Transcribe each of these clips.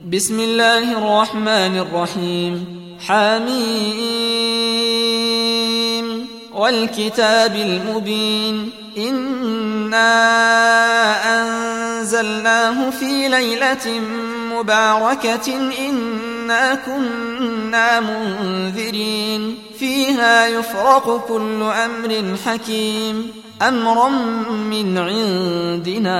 بسم الله الرحمن الرحيم. حميم والكتاب المبين. إنا أنزلناه في ليلة مباركة إنا كنا منذرين فيها يفرق كل أمر حكيم أمرا من عندنا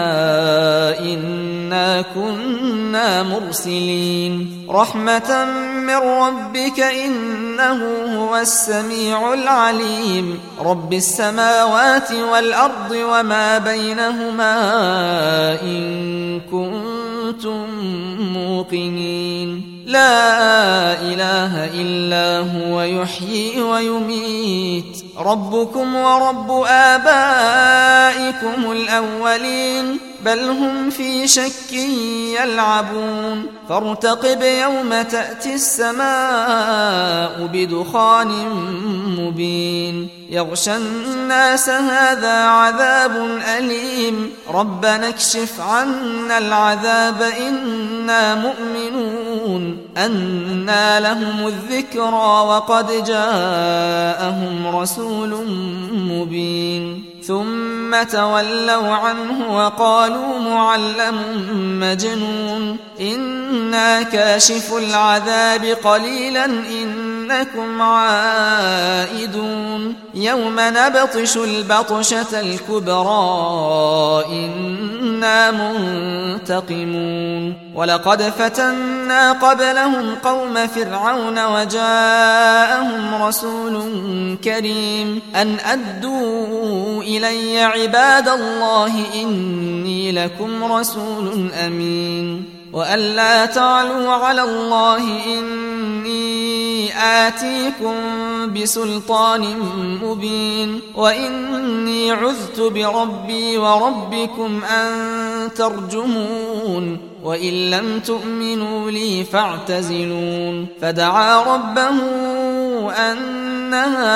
إنا كنا مرسلين رحمة من ربك إنه هو السميع العليم رب السماوات والأرض وما بينهما إن كنتم موقنين لا إله إلا هو يحيي ويميت ربكم ورب آبائكم الأولين بل هم في شك يلعبون فارتقب يوم تأتي السماء بدخان مبين يغشى الناس هذا عذاب أليم ربنا اكشف عنا العذاب إنا مؤمنون أنى لهم الذكرى وقد جاءهم رسول مبين ثم تولوا عنه وقالوا معلم مجنون إنا كاشف العذاب قليلا إنكم عائدون يوم نبطش البطشة الكبرى إنا منتقمون ولقد فتنا قبلهم قوم فرعون وجاءهم رسول كريم أن أدوا إلي عباد الله إني لكم رسول أمين وأن لا تعلوا على الله إني آتيكم بسلطان مبين وإني عذت بربي وربكم أن ترجمون وإن لم تؤمنوا لي فاعتزلون فدعا ربه أن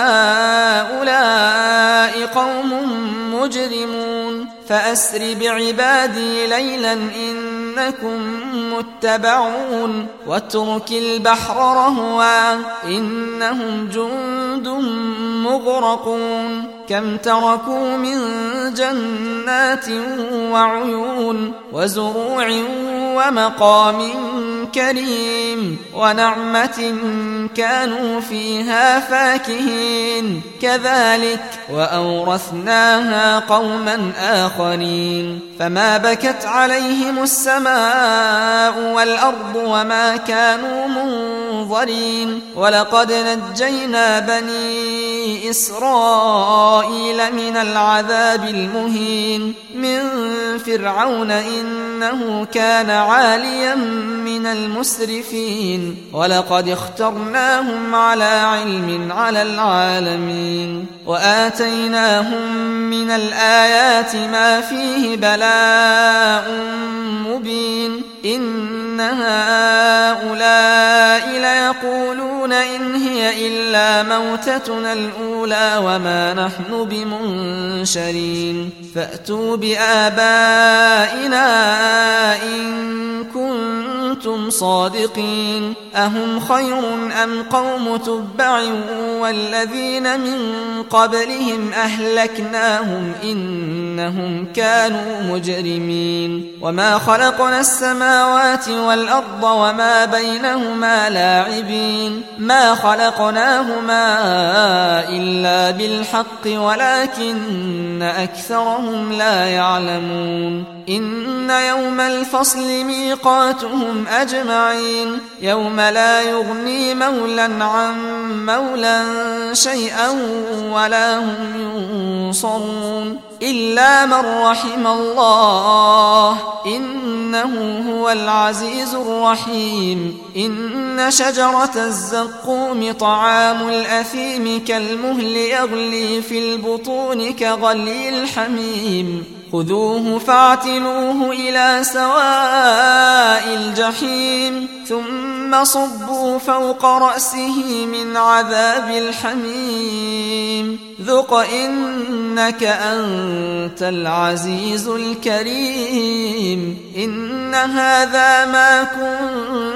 هؤلاء قوم مجرمون فأسر بعبادي ليلا إنكم متبعون واترك البحر رهوا إنهم جند مغرقون كم تركوا من جنات وعيون وزروع ومقام كريم ونعمة كانوا فيها فاكهين كذلك وأورثناها قوما آخرين فما بكت عليهم السماء والأرض وما كانوا منظرين ولقد نجينا بني إسرائيل من العذاب المهين من فرعون إنه كان عاليا من المسرفين ولقد اخترناهم على علم على العالمين وآتيناهم من الآيات ما فيه بلاء مبين إن هؤلاء ليقولون إن هي إلا موتتنا الأولى وما نحن بمنشرين فأتوا بآبائنا إن كنتم صادقين أهم خير أم قوم تبع والذين من قبلهم أهلكناهم إنهم كانوا مجرمين وما خلقنا السماوات والأرض وما بينهما لاعبين ما خلقناهما إلا بالحق ولكن أكثرهم لا يعلمون إن يوم الفصل ميقاتهم أجمعين يوم لا يغني مولا عن مولا شيئا ولا هم ينصرون إلا من رحم الله إنه هو العزيز الرحيم إن شجرة الزقوم طعام الأثيم كالمهل يغلي في البطون كغلي الحميم خذوه فاعتلوه إلى سواء الجحيم ثم صبوا فوق رأسه من عذاب الحميم ذق إنك أنت العزيز الكريم إن هذا ما كنت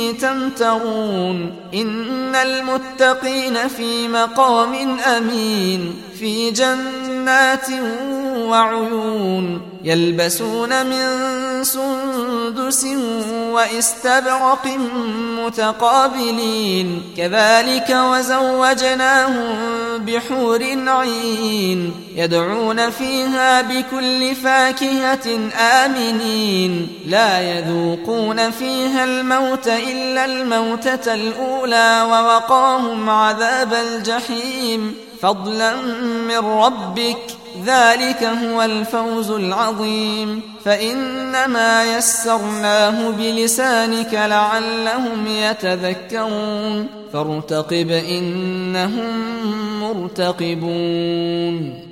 تمترون إن المتقين في مقام أمين في جنات وعيون يلبسون من سندس واستبرق متقابلين كذلك وزوجناهم بحور عين يدعون فيها بكل فاكهة آمنين لا يذوقون فيها الموت إلا الموتة الأولى ووقاهم عذاب الجحيم فضلا من ربك ذلك هو الفوز العظيم فإنما يسرناه بلسانك لعلهم يتذكرون فارتقب إنهم مرتقبون